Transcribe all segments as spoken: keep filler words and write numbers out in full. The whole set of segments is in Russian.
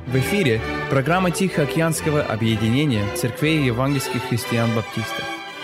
В эфире программа Тихоокеанского объединения церквей евангельских христиан-баптистов.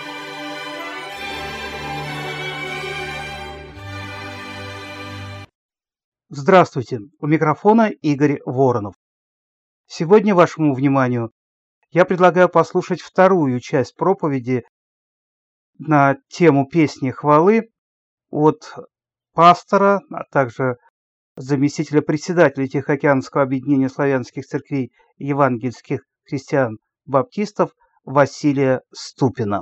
Здравствуйте, у микрофона Игорь Воронов. Сегодня вашему вниманию я предлагаю послушать вторую часть проповеди на тему песни хвалы от пастора, а также заместителя председателя Тихоокеанского объединения славянских церквей евангельских христиан-баптистов Василия Ступина.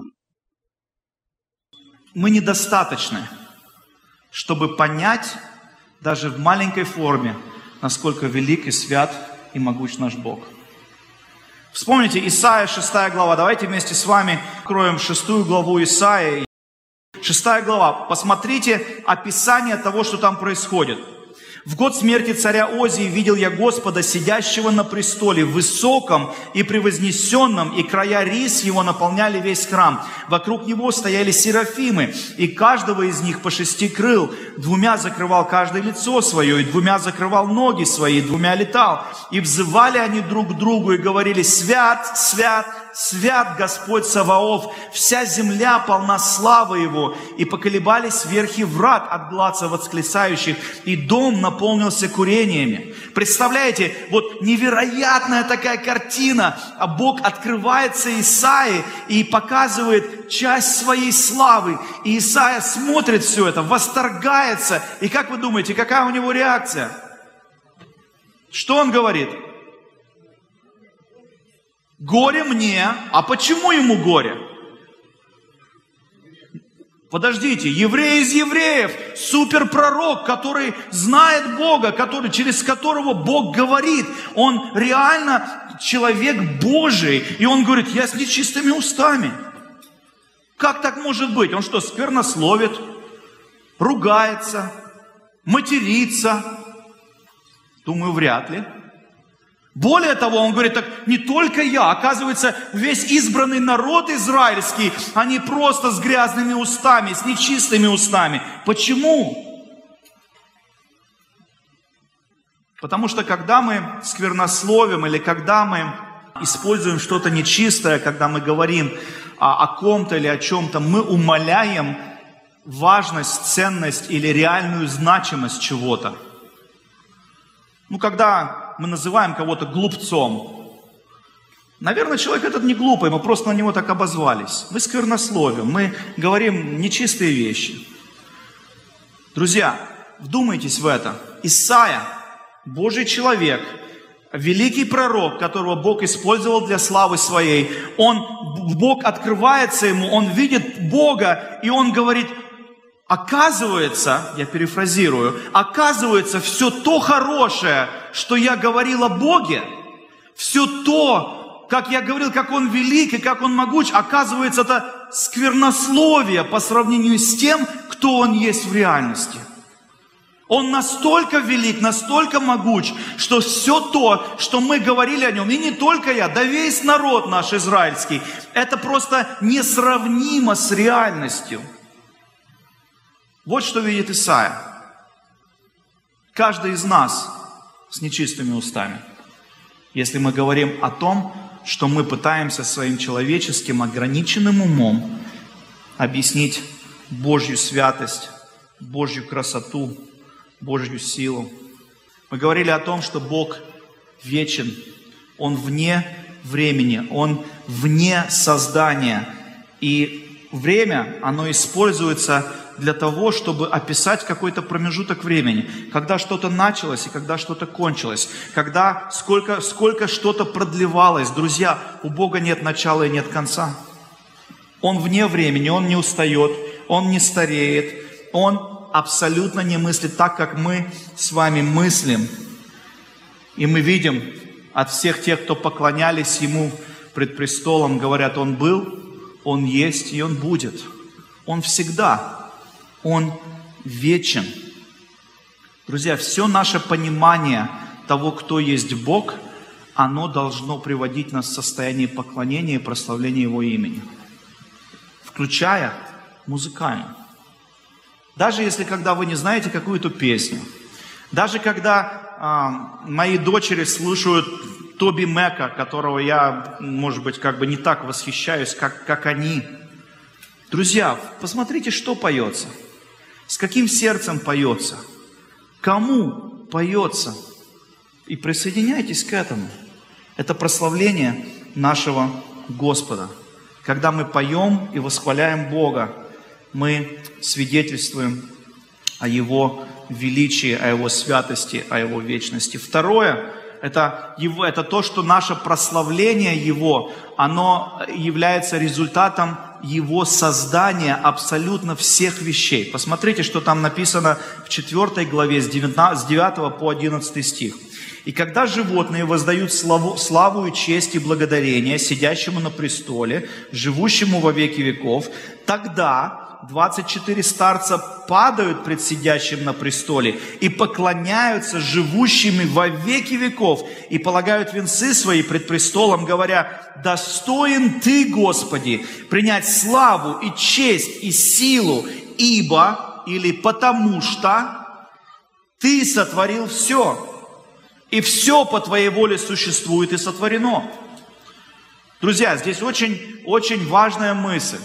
Мы недостаточны, чтобы понять даже в маленькой форме, насколько велик и свят и могуч наш Бог. Вспомните Исайя, шестая глава. Давайте вместе с вами откроем шестую главу Исаии. Шестая глава. Посмотрите описание того, что там происходит. «В год смерти царя Озии видел я Господа, сидящего на престоле, высоком и превознесенном, и края рис его наполняли весь храм. Вокруг него стояли серафимы, и каждого из них по шести крыл. Двумя закрывал каждое лицо свое, и двумя закрывал ноги свои, и двумя летал. И взывали они друг к другу, и говорили: свят, свят, свят Господь Саваоф, вся земля полна славы Его. И поколебались верхи врат от гласа восклицающих, и дом наполнился курениями». Представляете, вот невероятная такая картина. А Бог открывается Исаии и показывает часть своей славы. И Исаия смотрит все это, восторгается. И как вы думаете, какая у него реакция? Что он говорит? Горе мне. А почему ему горе? Подождите, еврей из евреев, суперпророк, который знает Бога, который, через которого Бог говорит. Он реально человек Божий. И он говорит: я с нечистыми устами. Как так может быть? Он что, сквернословит, ругается, матерится? Думаю, вряд ли. Более того, он говорит: так не только я, оказывается, весь избранный народ израильский, они просто с грязными устами, с нечистыми устами. Почему? Потому что когда мы сквернословим или когда мы используем что-то нечистое, когда мы говорим о, о ком-то или о чем-то, мы умаляем важность, ценность или реальную значимость чего-то. Ну, когда мы называем кого-то глупцом, наверное, человек этот не глупый, мы просто на него так обозвались. Мы сквернословим, мы говорим нечистые вещи. Друзья, вдумайтесь в это. Исайя, Божий человек, великий пророк, которого Бог использовал для славы своей, он, Бог открывается ему, он видит Бога, и он говорит: оказывается, я перефразирую, оказывается, все то хорошее, что я говорил о Боге, все то, как я говорил, как Он велик и как Он могуч, оказывается, это сквернословие по сравнению с тем, кто Он есть в реальности. Он настолько велик, настолько могуч, что все то, что мы говорили о Нем, и не только я, да весь народ наш израильский, это просто несравнимо с реальностью. Вот что видит Исайя. Каждый из нас с нечистыми устами. Если мы говорим о том, что мы пытаемся своим человеческим ограниченным умом объяснить Божью святость, Божью красоту, Божью силу. Мы говорили о том, что Бог вечен, Он вне времени, Он вне создания. И время, оно используется для того, чтобы описать какой-то промежуток времени, когда что-то началось и когда что-то кончилось, когда сколько, сколько что-то продлевалось. Друзья, у Бога нет начала и нет конца. Он вне времени, Он не устает, Он не стареет, Он абсолютно не мыслит так, как мы с вами мыслим. И мы видим от всех тех, кто поклонялись Ему пред престолом, говорят: Он был, Он есть и Он будет. Он всегда. Он вечен. Друзья, все наше понимание того, кто есть Бог, оно должно приводить нас в состояние поклонения и прославления Его имени, включая музыкально. Даже если, когда вы не знаете какую-то песню, даже когда э, мои дочери слушают Тоби Мэка, которого я, может быть, как бы не так восхищаюсь, как, как они. Друзья, посмотрите, что поется. С каким сердцем поется. Кому поется. И присоединяйтесь к этому. Это прославление нашего Господа. Когда мы поем и восхваляем Бога, мы свидетельствуем о Его величии, о Его святости, о Его вечности. Второе, это, его, это то, что наше прославление Его, оно является результатом Его создания абсолютно всех вещей. Посмотрите, что там написано в четвёртой главе с девятого по одиннадцатый стих. «И когда животные воздают славу, славу и честь и благодарение сидящему на престоле, живущему во веки веков, тогда двадцать четыре старца падают пред сидящим на престоле и поклоняются живущими во веки веков и полагают венцы свои пред престолом, говоря: достоин Ты, Господи, принять славу и честь и силу, ибо» или «потому что» Ты сотворил все, и все по Твоей воле существует и сотворено. Друзья, здесь очень, очень важная мысль.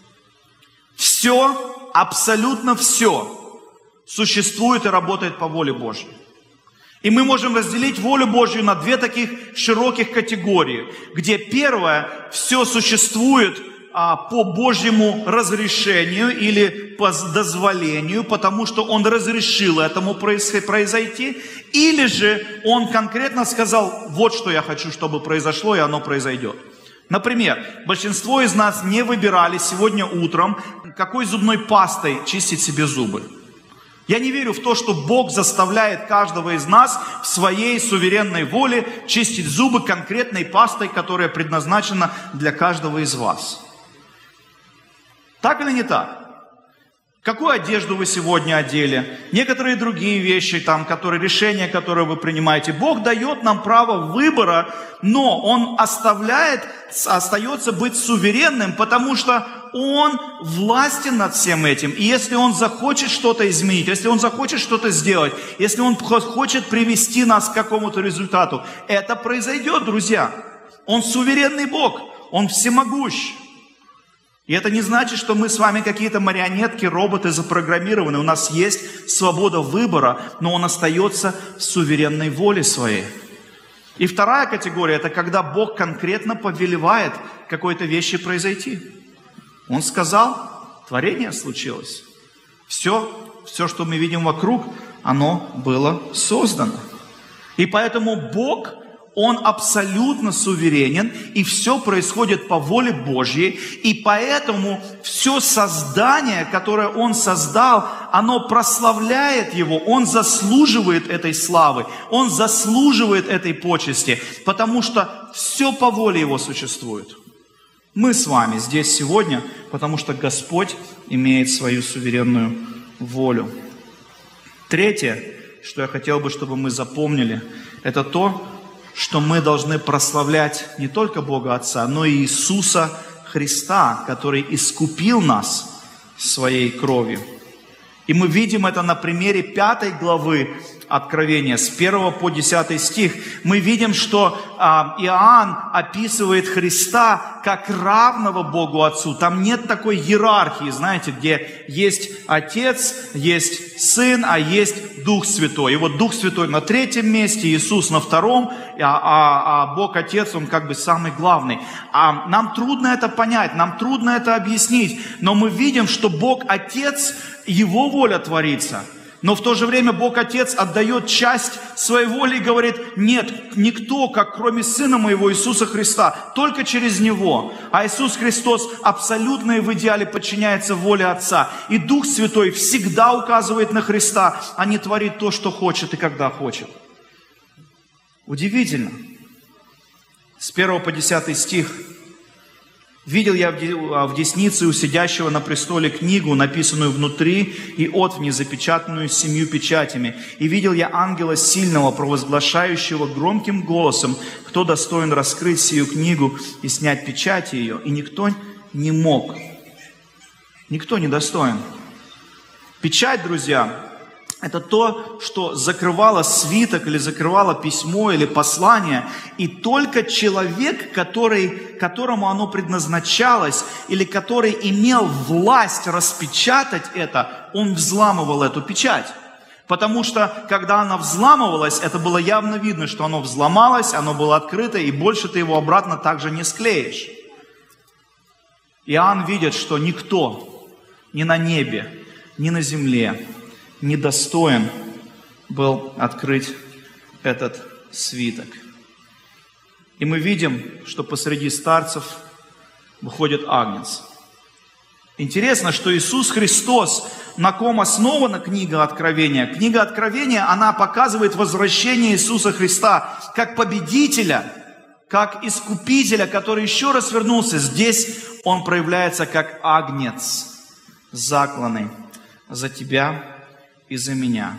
Все, абсолютно все существует и работает по воле Божьей. И мы можем разделить волю Божью на две таких широких категории, где первое, все существует а, по Божьему разрешению или по дозволению, потому что Он разрешил этому произойти, или же Он конкретно сказал: вот что я хочу, чтобы произошло, и оно произойдет. Например, большинство из нас не выбирали сегодня утром, какой зубной пастой чистить себе зубы. Я не верю в то, что Бог заставляет каждого из нас в своей суверенной воле чистить зубы конкретной пастой, которая предназначена для каждого из вас. Так или не так? Какую одежду вы сегодня одели? Некоторые другие вещи, там, которые, решения, которые вы принимаете. Бог дает нам право выбора, но Он оставляет, остается быть суверенным, потому что Он властен над всем этим. И если Он захочет что-то изменить, если Он захочет что-то сделать, если Он хочет привести нас к какому-то результату, это произойдет, друзья. Он суверенный Бог, Он всемогущ. И это не значит, что мы с вами какие-то марионетки, роботы запрограммированы. У нас есть свобода выбора, но Он остается в суверенной воле своей. И вторая категория – это когда Бог конкретно повелевает какой-то вещи произойти. Он сказал, творение случилось. Все, все, что мы видим вокруг, оно было создано. И поэтому Бог, Он абсолютно суверенен, и все происходит по воле Божьей, и поэтому все создание, которое Он создал, оно прославляет Его, Он заслуживает этой славы, Он заслуживает этой почести, потому что все по воле Его существует. Мы с вами здесь сегодня, потому что Господь имеет свою суверенную волю. Третье, что я хотел бы, чтобы мы запомнили, это то, что мы должны прославлять не только Бога Отца, но и Иисуса Христа, который искупил нас своей кровью. И мы видим это на примере пятой главы Откровения, с первого по десятый стих. Мы видим, что а, Иоанн описывает Христа как равного Богу Отцу. Там нет такой иерархии, знаете, где есть Отец, есть Сын, а есть Дух Святой. И вот Дух Святой на третьем месте, Иисус на втором, а, а, а Бог Отец, Он как бы самый главный. А нам трудно это понять, нам трудно это объяснить, но мы видим, что Бог Отец, Его воля творится. Но в то же время Бог Отец отдает часть своей воли и говорит: нет, никто, как кроме Сына Моего Иисуса Христа, только через Него. А Иисус Христос абсолютно и в идеале подчиняется воле Отца. И Дух Святой всегда указывает на Христа, а не творит то, что хочет и когда хочет. Удивительно. С первого по десятый стих. «Видел я в деснице у сидящего на престоле книгу, написанную внутри и отвне, запечатанную семью печатями. И видел я ангела сильного, провозглашающего громким голосом, кто достоин раскрыть сию книгу и снять печати ее. И никто не мог». Никто не достоин. Печать, друзья, это то, что закрывало свиток или закрывало письмо или послание. И только человек, который, которому оно предназначалось или который имел власть распечатать это, он взламывал эту печать. Потому что, когда она взламывалась, это было явно видно, что оно взломалось, оно было открыто, и больше ты его обратно также не склеишь. Иоанн видит, что никто ни на небе, ни на земле не достоин был открыть этот свиток. И мы видим, что посреди старцев выходит Агнец. Интересно, что Иисус Христос, на ком основана книга Откровения? Книга Откровения, она показывает возвращение Иисуса Христа как победителя, как искупителя, который еще раз вернулся. Здесь Он проявляется как Агнец, закланный за тебя и за меня.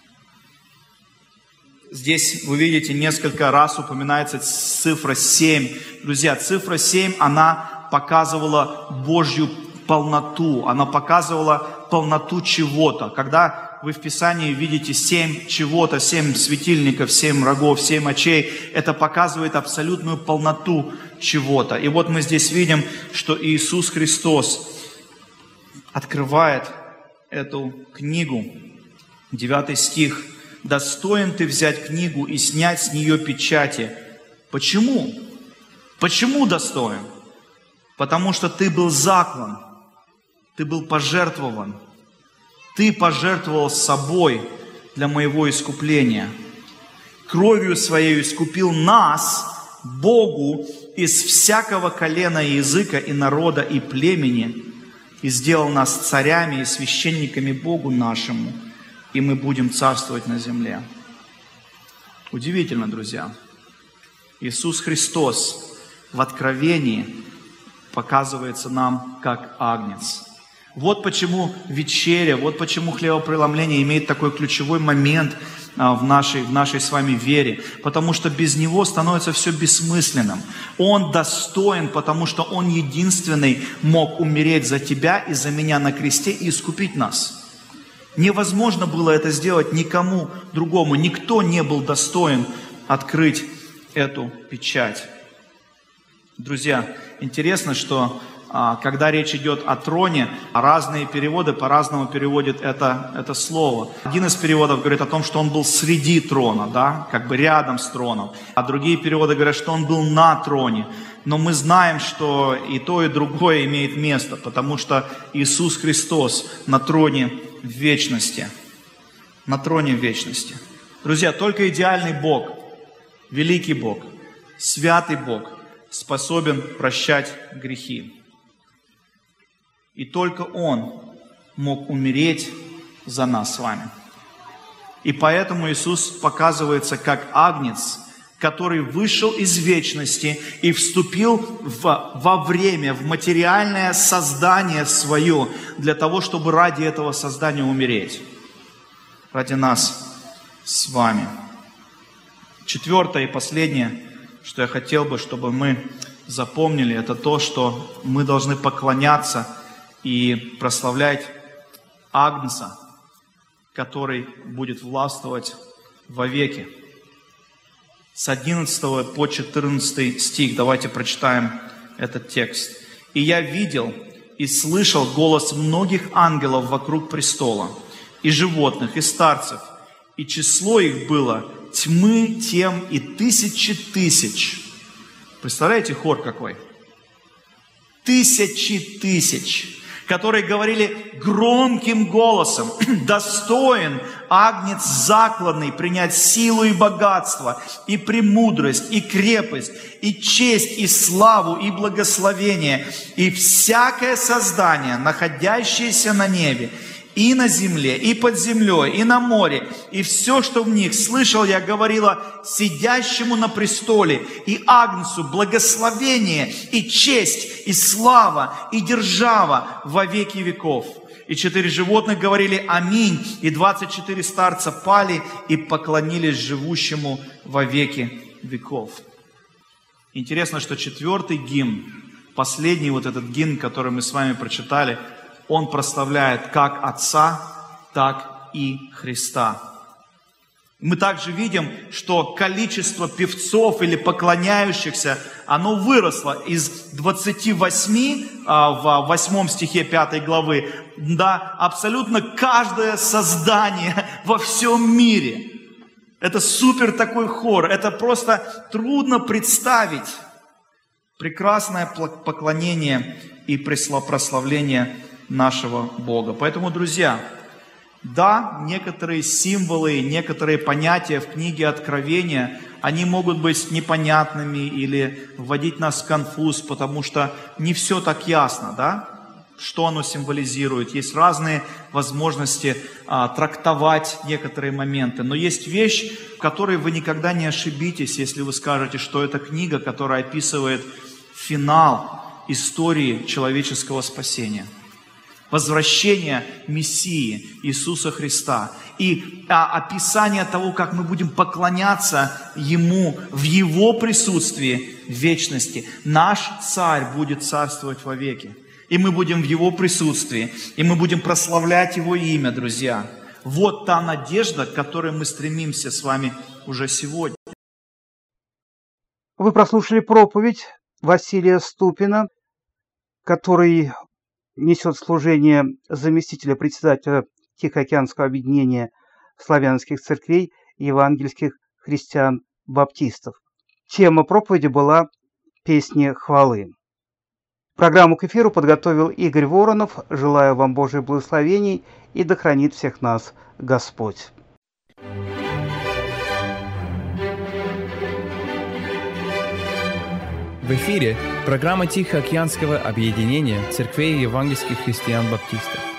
Здесь вы видите, несколько раз упоминается цифра семь. Друзья, цифра семь, она показывала Божью полноту, она показывала полноту чего-то. Когда вы в Писании видите семь чего-то, семь светильников, семь рогов, семь очей, это показывает абсолютную полноту чего-то. И вот мы здесь видим, что Иисус Христос открывает эту книгу. Девятый стих. «Достоин ты взять книгу и снять с нее печати». Почему? Почему достоин? Потому что ты был заклан, ты был пожертвован, ты пожертвовал собой для моего искупления. Кровью своей искупил нас, Богу, из всякого колена и языка, и народа, и племени, и сделал нас царями и священниками Богу нашему, и мы будем царствовать на земле. Удивительно, друзья. Иисус Христос в Откровении показывается нам как Агнец. Вот почему вечеря, вот почему хлебопреломление имеет такой ключевой момент в нашей, в нашей с вами вере. Потому что без Него становится все бессмысленным. Он достоин, потому что Он единственный мог умереть за тебя и за меня на кресте и искупить нас. Невозможно было это сделать никому другому. Никто не был достоин открыть эту печать. Друзья, интересно, что а, когда речь идет о троне, разные переводы по-разному переводят это, это слово. Один из переводов говорит о том, что он был среди трона, да, как бы рядом с троном. А другие переводы говорят, что он был на троне. Но мы знаем, что и то, и другое имеет место, потому что Иисус Христос на троне в вечности. На троне в вечности. Друзья, только идеальный Бог, великий Бог, святый Бог способен прощать грехи. И только Он мог умереть за нас с вами. И поэтому Иисус показывается как Агнец, который вышел из вечности и вступил в, во время, в материальное создание свое, для того, чтобы ради этого создания умереть. Ради нас с вами. Четвертое и последнее, что я хотел бы, чтобы мы запомнили, это то, что мы должны поклоняться и прославлять Агнца, который будет властвовать вовеки. С одиннадцатого по четырнадцатый стих, давайте прочитаем этот текст. «И я видел и слышал голос многих ангелов вокруг престола, и животных, и старцев, и число их было тьмы тем и тысячи тысяч». Представляете, хор какой? Тысячи тысяч, которые говорили громким голосом: «Достоин Агнец закланный принять силу и богатство, и премудрость, и крепость, и честь, и славу, и благословение, и всякое создание, находящееся на небе, и на земле, и под землей, и на море, и все, что в них. Слышал я, говорила сидящему на престоле и Агнцу благословение, и честь, и слава, и держава во веки веков». И четыре животных говорили «Аминь», и двадцать четыре старца пали и поклонились живущему во веки веков. Интересно, что четвертый гимн, последний вот этот гимн, который мы с вами прочитали, он прославляет как Отца, так и Христа. Мы также видим, что количество певцов или поклоняющихся, оно выросло из двадцати восьми в восьмом стихе пятой главы, да, абсолютно каждое создание во всем мире. Это супер такой хор, это просто трудно представить. Прекрасное поклонение и прославление нашего Бога. Поэтому, друзья, да, некоторые символы, некоторые понятия в книге Откровения, они могут быть непонятными или вводить нас в конфуз, потому что не все так ясно, да, что оно символизирует. Есть разные возможности а, трактовать некоторые моменты. Но есть вещь, в которой вы никогда не ошибитесь, если вы скажете, что это книга, которая описывает финал истории человеческого спасения. Возвращение Мессии Иисуса Христа и а, описание того, как мы будем поклоняться Ему в Его присутствии в вечности. Наш Царь будет царствовать вовеки, и мы будем в Его присутствии, и мы будем прославлять Его имя, друзья. Вот та надежда, к которой мы стремимся с вами уже сегодня. Вы прослушали проповедь Василия Ступина, который несет служение заместителя председателя Тихоокеанского объединения славянских церквей и евангельских христиан-баптистов. Тема проповеди была «Песни хвалы». Программу к эфиру подготовил Игорь Воронов. Желаю вам Божьих благословений, и да хранит всех нас Господь. В эфире программа Тихоокеанского объединения церквей евангельских христиан-баптистов.